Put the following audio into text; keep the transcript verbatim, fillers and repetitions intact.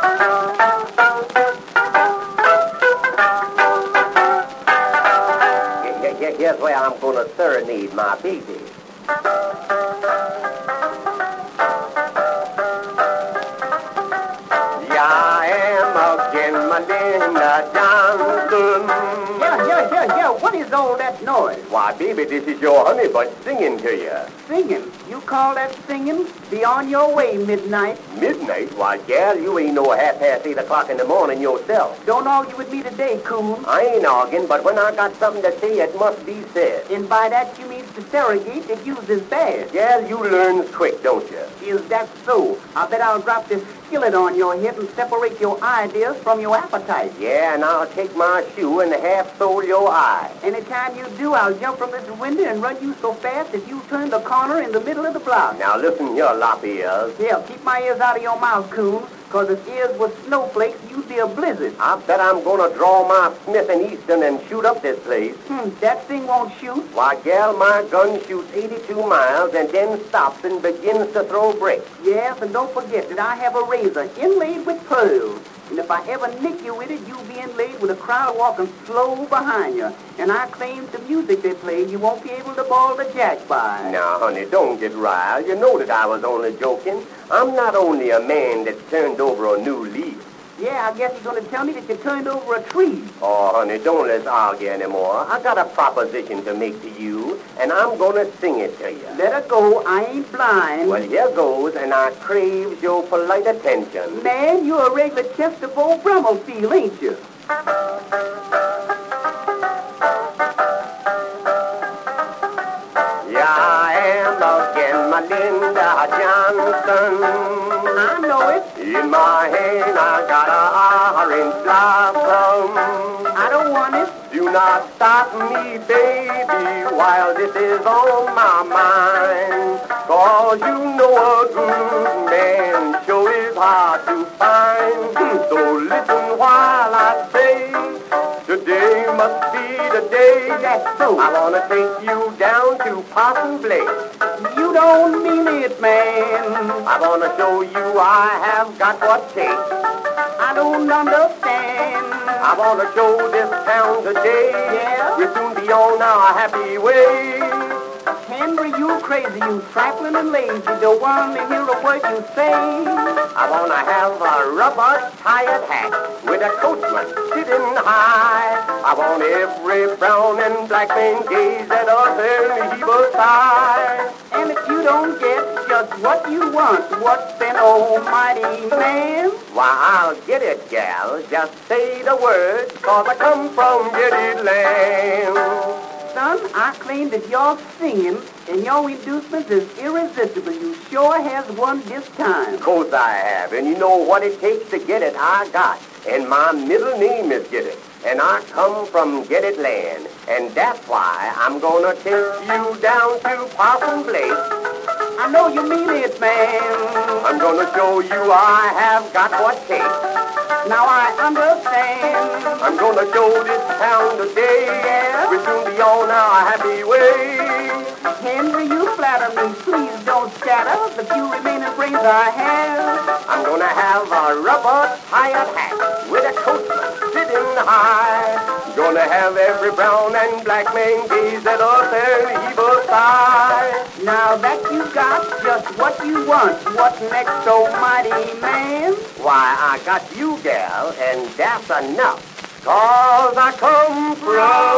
Here's where I'm gonna serenade my baby. Yeah, I am again, Melinda Johnson. Yeah, yeah, yeah, yeah. What is all that noise? Why, baby, this is your honey bunch singing to you. Singing? You call that singing? Be on your way, midnight. Midnight? Why, gal, you ain't no half past eight o'clock in the morning yourself. Don't argue with me today, coon. I ain't arguing, but when I got something to say, it must be said. And by that you mean to surrogate that use is bad. Gal, you learn quick, don't you? Is that so? I bet I'll drop this skillet on your head and separate your ideas from your appetite. Yeah, and I'll take my shoe and half-sole your eye. Anytime you do, I'll jump from this window and run you so fast that you turn the corner in the middle of the block. Now listen here, lop ears. Yeah, keep my ears out of your mouth, coon, because if ears were snowflakes, you'd be a blizzard. I bet I'm gonna draw my Smith and Easton and shoot up this place. Hmm, that thing won't shoot. Why, gal, my gun shoots eighty-two miles and then stops and begins to throw bricks. Yes, and don't forget that I have a razor inlaid with pearls. And if I ever nick you with it, you'll be inlaid with a crowd walking slow behind you. And I claim the music they play, you won't be able to ball the jack by. Now, honey, don't get riled. You know that I was only joking. I'm not only a man that's turned over a new leaf. Yeah, I guess you're going to tell me that you turned over a tree. Oh, honey, don't let's argue anymore. I got a proposition to make to you, and I'm going to sing it to you. Let her go. I ain't blind. Well, here goes, and I craves your polite attention. Man, you're a regular Chesterfield Brummelfield, ain't you? Yeah, I am again, Melinda Johnson. I know it. In my hand, I got a orange blossom. I don't want it. Do not stop me, baby, while this is on my mind. Cause you know a good man sure is hard to find. So listen while I say, today must be the day. That's so. I wanna take you down to Possum Place. You don't mean it, man. I wanna show you I have got what takes. I don't understand. I wanna show this town today. Yeah? We'll soon be on our happy way. Henry, you crazy, you trifling and lazy. Don't want to hear a word you say. I wanna have a rubber-tired hat with a coachman sitting high. I want every brown and black man gaze at us and heave a sigh. And if you don't get just what you want, what's an almighty man? Why, I'll get it, gal. Just say the word, cause I come from Get It Land. Son, I claim that your singing and your inducements is irresistible. You sure has won this time. Of course I have, and you know what it takes to get it, I got. And my middle name is Get It, and I come from Get It Land. And that's why I'm gonna take you down to Possum Place. I know you mean it, man. I'm gonna show you I have got what takes. Now I understand. I'm gonna show this town today. Yeah? We'll soon be on our happy way. Henry, you flatter me. Please don't scatter the few remaining brains I have. I'm gonna have a rubber-tired hat with a coachman sitting high. Gonna have every brown and black man gaze at us and heave a sigh. Now that you got just what you want, what next, almighty man? Why, I got you, gal, and that's enough. Cause I come from